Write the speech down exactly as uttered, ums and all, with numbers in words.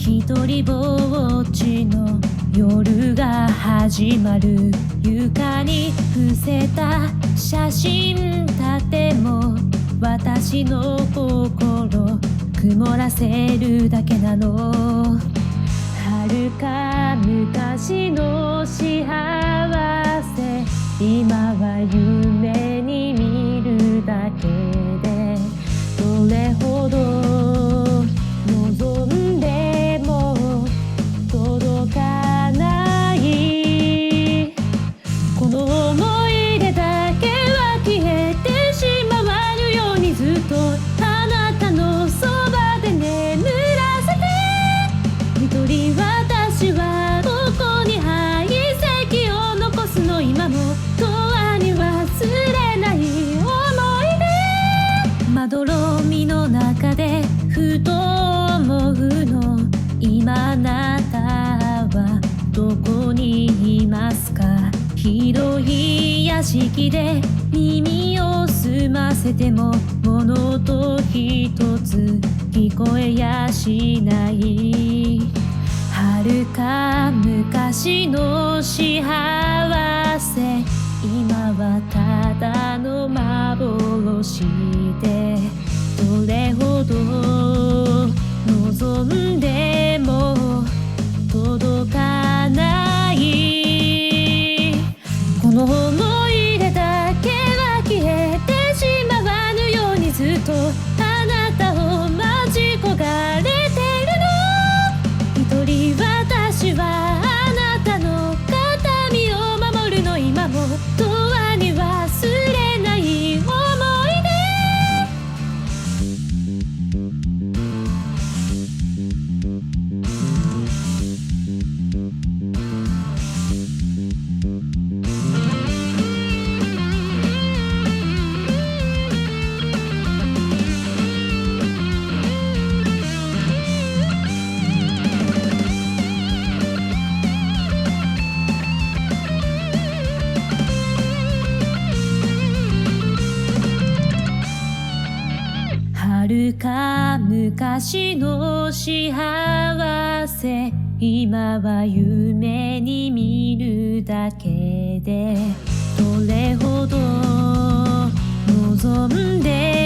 ひとりぼっちの夜が始まる。床に伏せた写真立ても私の心曇らせるだけなの。遥か昔の幸せ、今は夢に見るだけで、どれほど望んでも届かない。この想い出だけは消えてしまわぬように、ずっとあなたのそばで眠らせて。一人私はここに排斥を残すの、今も永遠に忘れない想い出。まどろみの中でふと思うの、今あなたはどこにいますか。広い屋敷で耳を澄ませても物音一つ聞こえやしない。遥か昔の幸せ、今はただの幻で、どれほど望んでも届かない。この想い出だけは消えてしまわぬように、ずっとあなたを待ち焦がれてるの。一人私はあなたの形見を守るの、今も永遠に忘れない想い出。遥か昔の幸せ、今は夢に見るだけで、どれほど望んで